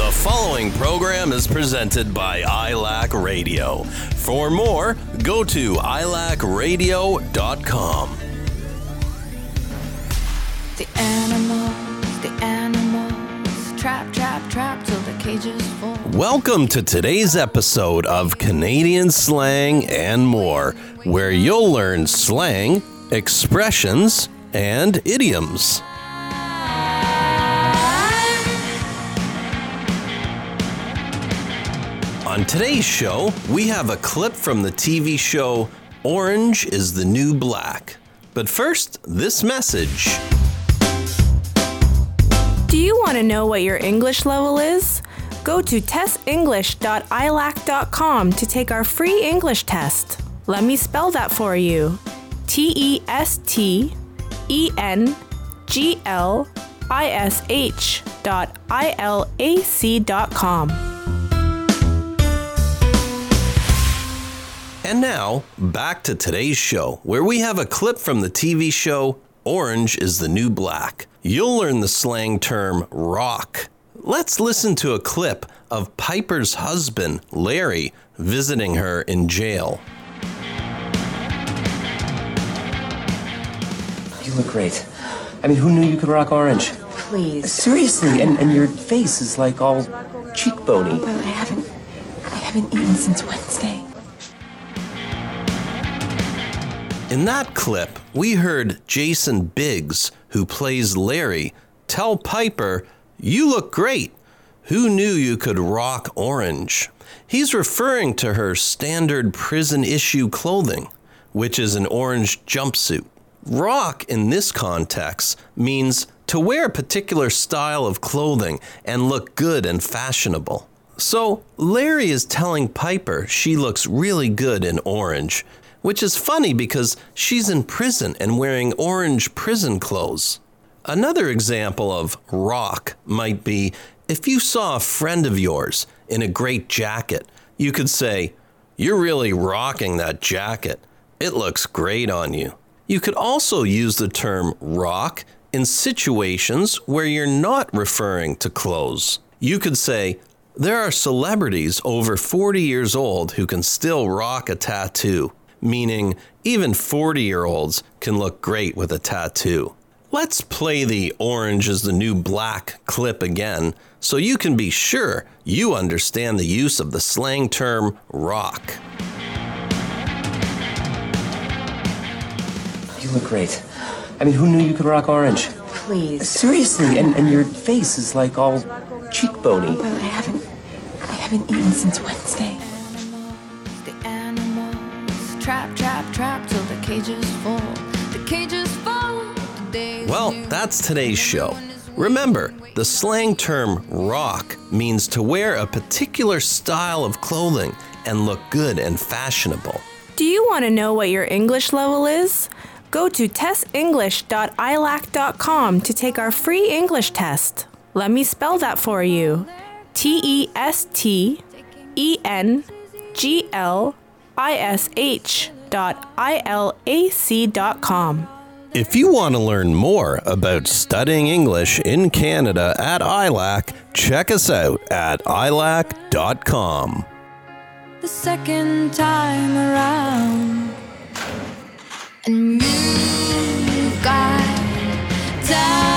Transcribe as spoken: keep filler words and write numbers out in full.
The following program is presented by I L A C Radio. For more, go to I L A C radio dot com. The animals, the animals, trap, trap, trap till the cages full. Welcome to today's episode of Canadian Slang and More, where you'll learn slang, expressions, and idioms. On today's show, we have a clip from the T V show Orange is the New Black. But first, this message. Do you want to know what your English level is? Go to test english dot I L A C dot com to take our free English test. Let me spell that for you. T E S T E N G L I S H dot I L A C dot com. And now, back to today's show, where we have a clip from the T V show Orange is the New Black. You'll learn the slang term rock. Let's listen to a clip of Piper's husband, Larry, visiting her in jail. You look great. I mean, who knew you could rock orange? Please. Seriously, and, and your face is like all cheekbony. Well, I haven't, I haven't eaten since Wednesday. In that clip, we heard Jason Biggs, who plays Larry, tell Piper, "You look great. Who knew you could rock orange?" He's referring to her standard prison-issue clothing, which is an orange jumpsuit. Rock in this context means to wear a particular style of clothing and look good and fashionable. So Larry is telling Piper she looks really good in orange, which is funny because she's in prison and wearing orange prison clothes. Another example of rock might be if you saw a friend of yours in a great jacket, you could say, "You're really rocking that jacket. It looks great on you." You could also use the term rock in situations where you're not referring to clothes. You could say, "There are celebrities over forty years old who can still rock a tattoo," meaning even forty-year-olds can look great with a tattoo. Let's play the Orange is the New Black clip again so you can be sure you understand the use of the slang term rock. You look great. I mean, who knew you could rock orange? Please. Seriously, and, and your face is like all cheekbony. Well, I haven't, I haven't eaten since Wednesday. The animals, trap, trap, trap till the cages full. The cages full. The days Well, new. that's today's show. Remember, the slang term rock means to wear a particular style of clothing and look good and fashionable. Do you want to know what your English level is? Go to test english dot I L A C dot com to take our free English test. Let me spell that for you. T E S T E N G L I S H dot I L A C dot com. If you want to learn more about studying English in Canada at I L A C, check us out at I L A C dot com. The second time around, and you got down.